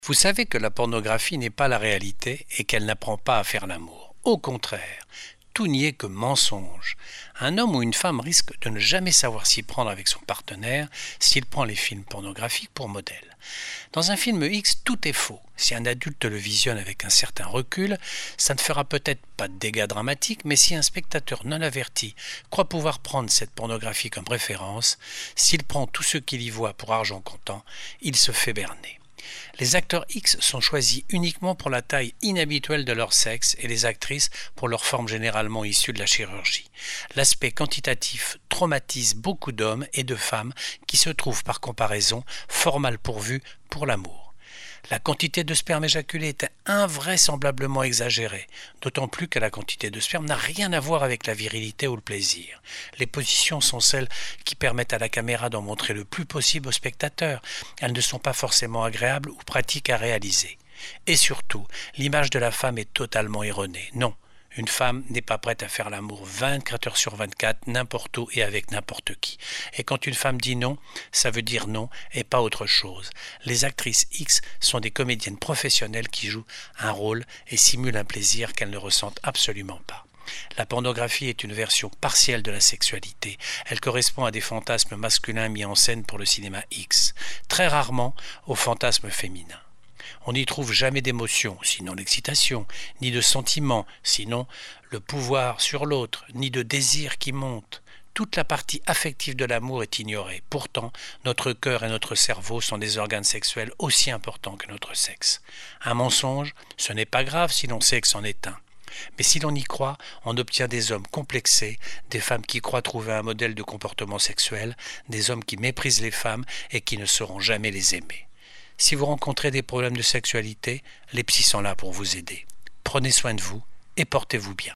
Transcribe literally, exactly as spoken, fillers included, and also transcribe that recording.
Vous savez que la pornographie n'est pas la réalité et qu'elle n'apprend pas à faire l'amour. Au contraire, tout n'y est que mensonge. Un homme ou une femme risque de ne jamais savoir s'y prendre avec son partenaire s'il prend les films pornographiques pour modèle. Dans un film X, tout est faux. Si un adulte le visionne avec un certain recul, ça ne fera peut-être pas de dégâts dramatiques, mais si un spectateur non averti croit pouvoir prendre cette pornographie comme référence, s'il prend tout ce qu'il y voit pour argent comptant, il se fait berner. Les acteurs X sont choisis uniquement pour la taille inhabituelle de leur sexe et les actrices pour leur forme généralement issue de la chirurgie. L'aspect quantitatif traumatise beaucoup d'hommes et de femmes qui se trouvent par comparaison fort mal pourvus pour l'amour. La quantité de sperme éjaculé est invraisemblablement exagérée, d'autant plus que la quantité de sperme n'a rien à voir avec la virilité ou le plaisir. Les positions sont celles qui permettent à la caméra d'en montrer le plus possible au spectateur. Elles ne sont pas forcément agréables ou pratiques à réaliser. Et surtout, l'image de la femme est totalement erronée. Non, une femme n'est pas prête à faire l'amour vingt-quatre heures sur vingt-quatre, n'importe où et avec n'importe qui. Et quand une femme dit non, ça veut dire non et pas autre chose. Les actrices X sont des comédiennes professionnelles qui jouent un rôle et simulent un plaisir qu'elles ne ressentent absolument pas. La pornographie est une version partielle de la sexualité. Elle correspond à des fantasmes masculins mis en scène pour le cinéma X, très rarement aux fantasmes féminins. On n'y trouve jamais d'émotion, sinon l'excitation, ni de sentiment, sinon le pouvoir sur l'autre, ni de désir qui monte. Toute la partie affective de l'amour est ignorée. Pourtant, notre cœur et notre cerveau sont des organes sexuels aussi importants que notre sexe. Un mensonge, ce n'est pas grave si l'on sait que c'en est un. Mais si l'on y croit, on obtient des hommes complexés, des femmes qui croient trouver un modèle de comportement sexuel, des hommes qui méprisent les femmes et qui ne sauront jamais les aimer. Si vous rencontrez des problèmes de sexualité, les psys sont là pour vous aider. Prenez soin de vous et portez-vous bien.